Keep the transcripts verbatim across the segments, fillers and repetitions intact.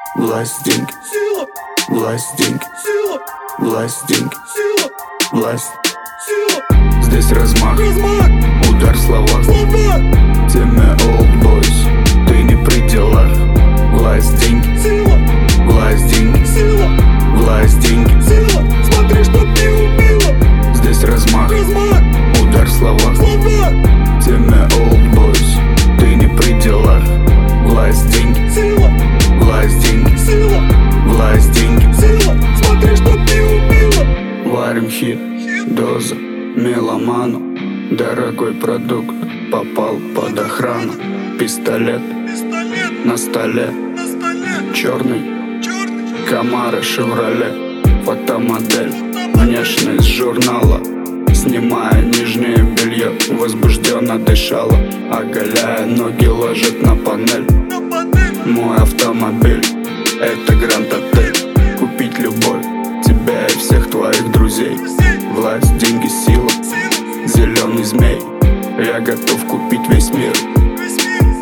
Власть, деньги, сила, власть, деньги, сила, власть, деньги, сила, власть. сила, Здесь размах, размах, удар в словах. слова, Теме old boys, ты не при делах. Власть, деньги, сила, власть, деньги, сила, власть, деньги, сила. Смотри, что ты убила. здесь размах, Размах, удар в словах. слова, Теме old boys, ты не при делах. Власть, деньги, сила, власть, деньги, сила, власть, деньги. сила. Смотри, что ты убила. Варим хит, доза, меломану. Дорогой продукт попал под охрану. Пистолет Пистолет на столе, на столе, черный черный, Камаро, Шевроле. Фотомодель, внешность журнала. Снимая нижнее белье, возбужденно дышала. Оголяя ноги, ложит на панель. на панель, Мой автомобиль, это Гранд-отель. Купить любовь, тебя и всех твоих друзей. Власть, деньги, сила, сила, зеленый змей. Я готов купить весь мир. весь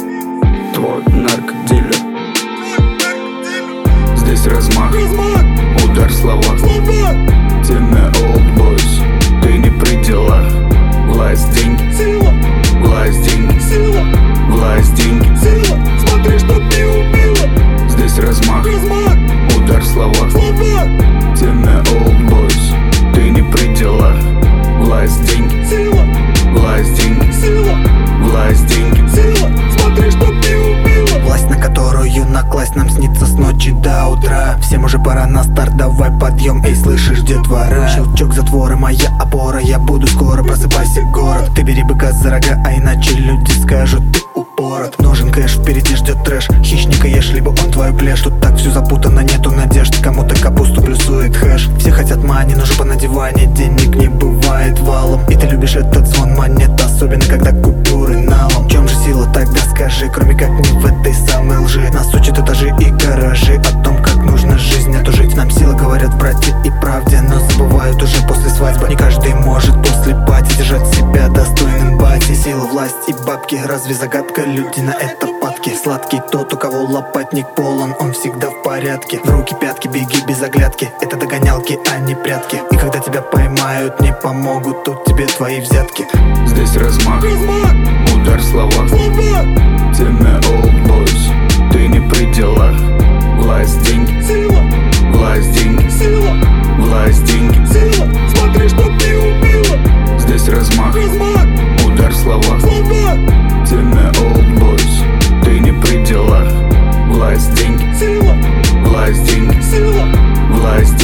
мир. Твой наркодилер. Твой наркодилер. Здесь размах, Размах, удар в словах. слова, Теме old boys, ты не при делах. Власть, деньги, сила, власть, деньги, сила, власть, деньги. сила. Смотри, что ты убила. Здесь размах, Размах, удар в словах. слова, Теме old boys, ты не при делах. Власть, деньги, сила, власть, деньги, сила, власть, деньги. сила. Смотри, что ты убила. Власть, на которую накласть нам снится с ночи до утра. Всем уже пора на старт, давай подъем, эй, слышишь, детвора. Щелчок затвора, моя опора, я буду скоро, просыпайся, город. Ты бери быка за рога, а иначе люди скажут, ты упорот. Нужен кэш, впереди ждет трэш, хищника ешь, либо он твою плешь. Тут так все запутано, нету надежд, кому-то капусту плюсует хэш. Все хотят мани, но жопа на диване, денег не бывает валом. И ты любишь этот звон монет, особенно когда купюры налом. В чем же сила, тогда скажи, кроме как не в этой самой лжи. Нас учат этажи и гаражи о том, как нужно жизнь эту жить. Нам силы говорят в правде и правде, но забывают уже после свадьбы. Не каждый может после пати держать себя достойным бати. Сила, власть и бабки, разве загадка? Люди на это падки. Сладкий тот, у кого лопатник полон, он всегда в порядке. В руки пятки, беги без оглядки, это догонялки, а не прятки. И когда тебя поймают, не помогут тут тебе твои взятки. Здесь размах, Размах, удар в словах. слова, Теме old boys, ты не при делах. Власть, деньги, сила, власть, деньги, сила, власть, деньги. сила. Смотри, что ты убила. Здесь размах, Размах, удар в словах. слова, Теме old boys, ты не при делах. Власть, деньги, сила, власть, деньги, сила, власть,